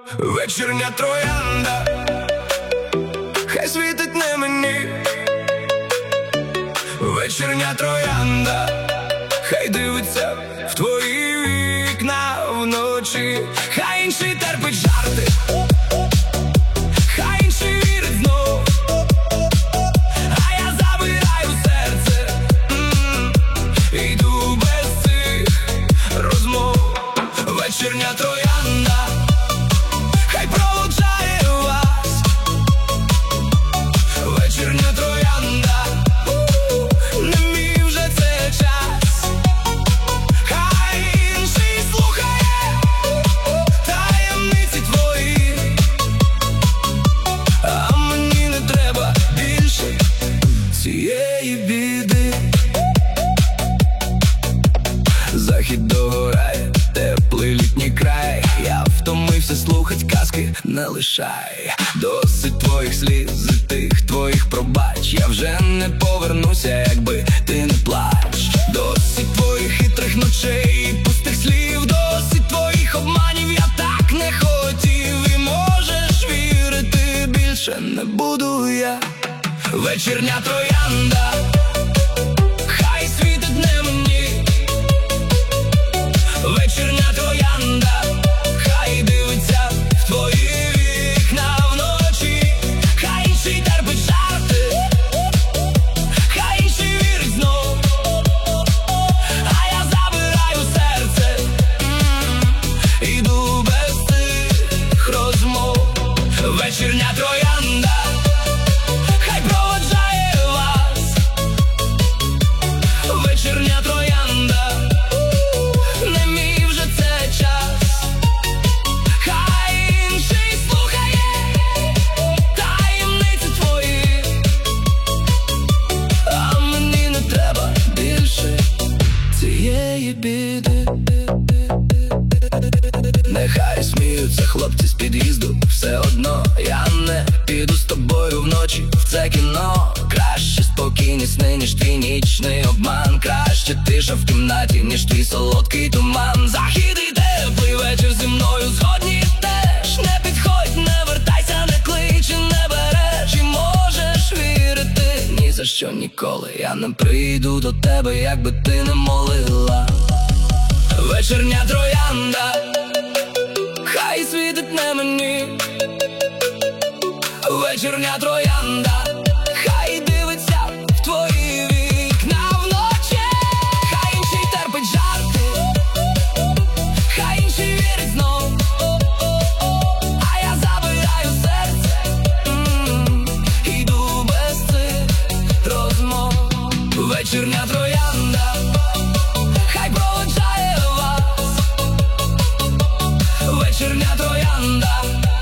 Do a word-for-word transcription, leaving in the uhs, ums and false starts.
Вечірня троянда, хай світить не мені. Вечірня троянда, хай дивиться в твої вікна вночі. Хай інший терпить жарти, хай інший вірить знов, а я забираю серце, м-м, йду без цих розмов. Вечірня троянда, хай проводжає вас. Вечірня троянда, не мій вже це час. Хай інший слухає таємниці твої, а мені не треба більше цієї біди. Захід догорає, теплий літній край. Я втомився слухать казки, не лишай. Досить твоїх сліз і тих твоїх пробач. Я вже не повернуся, якби ти не плач. Досить твоїх хитрих ночей і пустих слів. Досить твоїх обманів, я так не хотів. І можеш вірити, більше не буду я. Вечірня троянда, хай світить не мені. Вечірня троянда, хай дивиться в твої вікна вночі. Хай інший терпить жарти, хай інший вірить знов, а я забираю серце, м-м, іду без цих розмов. Вечірня троянда, хай проводжає вас. Вечірня троянда, не мій вже це час. Хай інший слухає таємниці твої, а мені не треба більше цієї біди. Нехай сміються хлопці з під'їзду, все одно я не піду з тобою вночі в це кіно. Краще спокійні сни, ніж твій нічний обман. Краще тиша в кімнаті, ніж твій солодкий туман. Захід і теплий вечір зі мною згодні теж. Не підходь, не вертайся, не клич і не береш. І можеш вірити, ні за що ніколи я не прийду до тебе, якби ти не молила. Вечірня троянда, хай світить не мені. Вечірня троянда, хай дивиться в твої вікна вночі. Хай інший терпить жарти, хай інший вірить знов, а я забираю серце, м-м, іду без цих розмов. Вечірня троянда, хай проводжає вас. Вечірня троянда,